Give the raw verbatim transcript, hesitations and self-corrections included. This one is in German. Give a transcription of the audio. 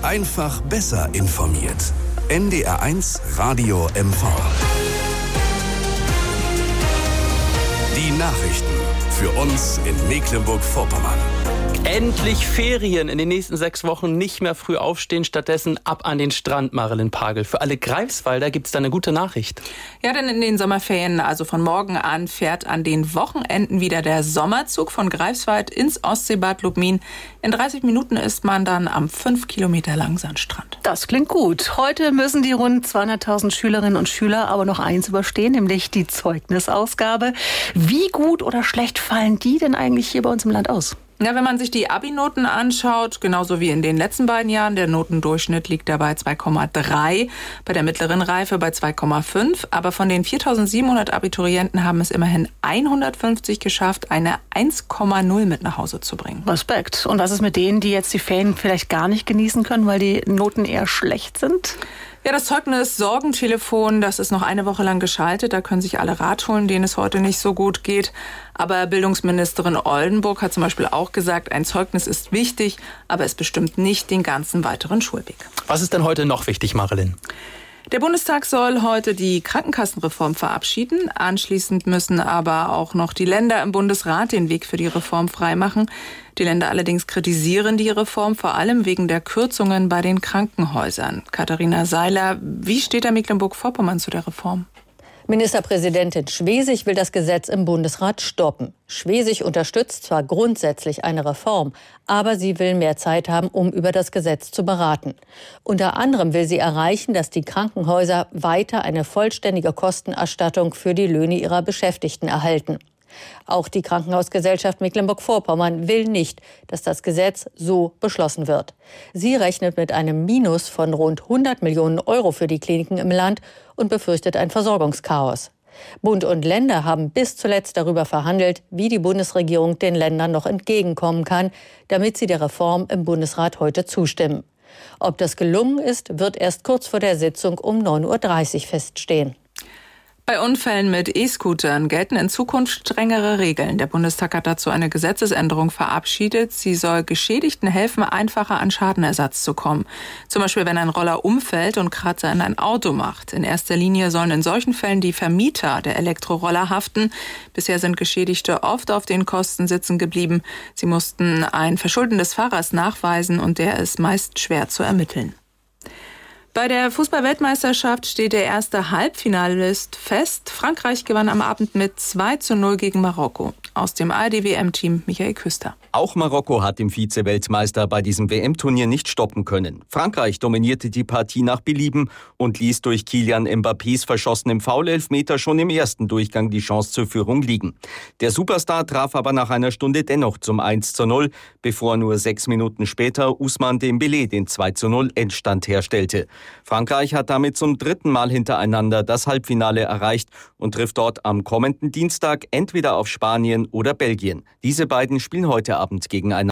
Einfach besser informiert. N D R eins Radio M V. Die Nachrichten für uns in Mecklenburg-Vorpommern. Endlich Ferien. In den nächsten sechs Wochen nicht mehr früh aufstehen, stattdessen ab an den Strand, Marilyn Pagel. Für alle Greifswalder gibt es da eine gute Nachricht. Ja, denn in den Sommerferien, also von morgen an, fährt an den Wochenenden wieder der Sommerzug von Greifswald ins Ostseebad Lubmin. In dreißig Minuten ist man dann am fünf Kilometer langen Sandstrand. Das klingt gut. Heute müssen die rund zweihunderttausend Schülerinnen und Schüler aber noch eins überstehen, nämlich die Zeugnisausgabe. Wie gut oder schlecht fallen die denn eigentlich hier bei uns im Land aus? Ja, wenn man sich die Abi-Noten anschaut, genauso wie in den letzten beiden Jahren, der Notendurchschnitt liegt dabei zwei Komma drei, bei der mittleren Reife bei zwei Komma fünf. Aber von den viertausendsiebenhundert Abiturienten haben es immerhin hundertfünfzig geschafft, eine eins Komma null mit nach Hause zu bringen. Respekt. Und was ist mit denen, die jetzt die Ferien vielleicht gar nicht genießen können, weil die Noten eher schlecht sind? Ja, das Zeugnis-Sorgentelefon, das ist noch eine Woche lang geschaltet. Da können sich alle Rat holen, denen es heute nicht so gut geht. Aber Bildungsministerin Oldenburg hat zum Beispiel auch gesagt, ein Zeugnis ist wichtig, aber es bestimmt nicht den ganzen weiteren Schulweg. Was ist denn heute noch wichtig, Marilyn? Der Bundestag soll heute die Krankenkassenreform verabschieden. Anschließend müssen aber auch noch die Länder im Bundesrat den Weg für die Reform freimachen. Die Länder allerdings kritisieren die Reform vor allem wegen der Kürzungen bei den Krankenhäusern. Katharina Seiler, wie steht da Mecklenburg-Vorpommern zu der Reform? Ministerpräsidentin Schwesig will das Gesetz im Bundesrat stoppen. Schwesig unterstützt zwar grundsätzlich eine Reform, aber sie will mehr Zeit haben, um über das Gesetz zu beraten. Unter anderem will sie erreichen, dass die Krankenhäuser weiter eine vollständige Kostenerstattung für die Löhne ihrer Beschäftigten erhalten. Auch die Krankenhausgesellschaft Mecklenburg-Vorpommern will nicht, dass das Gesetz so beschlossen wird. Sie rechnet mit einem Minus von rund hundert Millionen Euro für die Kliniken im Land und befürchtet ein Versorgungschaos. Bund und Länder haben bis zuletzt darüber verhandelt, wie die Bundesregierung den Ländern noch entgegenkommen kann, damit sie der Reform im Bundesrat heute zustimmen. Ob das gelungen ist, wird erst kurz vor der Sitzung um neun Uhr dreißig feststehen. Bei Unfällen mit E-Scootern gelten in Zukunft strengere Regeln. Der Bundestag hat dazu eine Gesetzesänderung verabschiedet. Sie soll Geschädigten helfen, einfacher an Schadenersatz zu kommen. Zum Beispiel, wenn ein Roller umfällt und Kratzer in ein Auto macht. In erster Linie sollen in solchen Fällen die Vermieter der Elektroroller haften. Bisher sind Geschädigte oft auf den Kosten sitzen geblieben. Sie mussten ein Verschulden des Fahrers nachweisen und der ist meist schwer zu ermitteln. Bei der Fußball-Weltmeisterschaft steht der erste Halbfinalist fest. Frankreich gewann am Abend mit zwei zu null gegen Marokko. Aus dem A R D-W M-Team Michael Küster. Auch Marokko hat den Vize-Weltmeister bei diesem W M-Turnier nicht stoppen können. Frankreich dominierte die Partie nach Belieben und ließ durch Kylian Mbappés verschossenem Foul-Elfmeter schon im ersten Durchgang die Chance zur Führung liegen. Der Superstar traf aber nach einer Stunde dennoch zum eins zu null, bevor nur sechs Minuten später Ousmane Dembélé den zwei zu null Endstand herstellte. Frankreich hat damit zum dritten Mal hintereinander das Halbfinale erreicht und trifft dort am kommenden Dienstag entweder auf Spanien oder Belgien. Diese beiden spielen heute Abend gegeneinander.